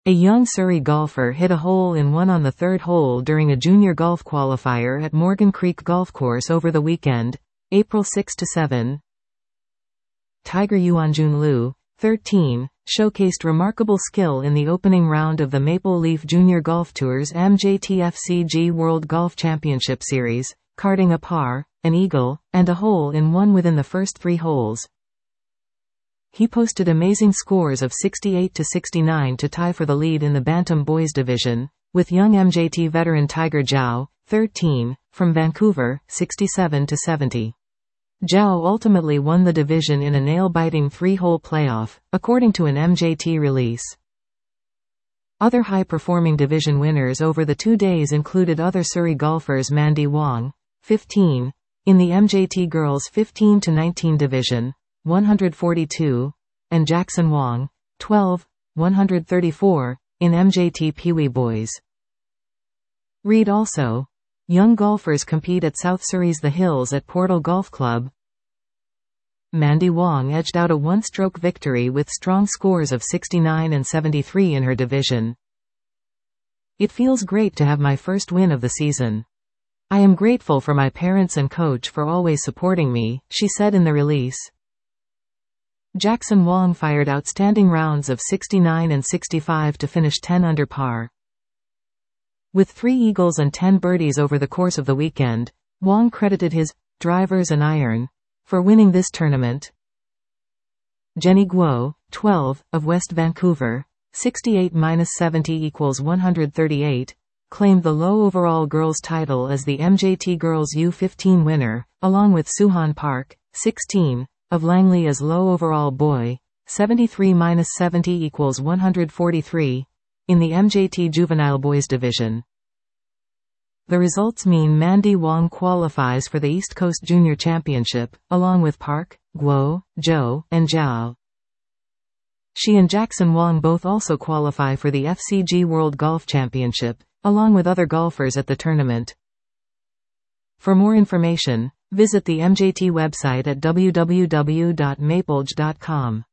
A young Surrey golfer hit a hole-in-one on the third hole during a junior golf qualifier at Morgan Creek Golf Course over the weekend, April 6–7. Tiger Yuanjun 13, showcased remarkable skill in the opening round of the Maple Leaf Junior Golf Tour's MJTFCG World Golf Championship Series, carding a par, an eagle, and a hole-in-one within the first 3 holes. He posted amazing scores of 68 to 69 to tie for the lead in the Bantam Boys division, with young MJT veteran Tiger Zhao, 13, from Vancouver, 67 to 70. Zhao ultimately won the division in a nail-biting 3-hole playoff, according to an MJT release. Other high-performing division winners over the 2 days included other Surrey golfers Mandy Wong, 15, in the MJT Girls 15 to 19 division, 142, and Jackson Wong, 12, 134, in MJT Peewee Boys. Read also: young golfers compete at South Surrey's The Hills at Portal Golf Club. Mandy Wong edged out a one-stroke victory with strong scores of 69 and 73 in her division. It feels great to have my first win of the season. I am grateful for my parents and coach for always supporting me, she said in the release. Jackson Wong fired outstanding rounds of 69 and 65 to finish 10 under par. With 3 eagles and 10 birdies over the course of the weekend, Wong credited his drivers and iron for winning this tournament. Jenny Guo, 12, of West Vancouver, 68–70 = 138, claimed the low overall girls title as the MJT Girls U15 winner, along with Suhan Park, 16, of Langley as low overall boy, 73–70 = 143, in the MJT Juvenile Boys division. The results mean Mandy Wong qualifies for the East Coast Junior Championship, along with Park, Guo, Zhou, and Zhao. She and Jackson Wong both also qualify for the FCG World Golf Championship, along with other golfers at the tournament. For more information, visit the MJT website at www.mapledge.com.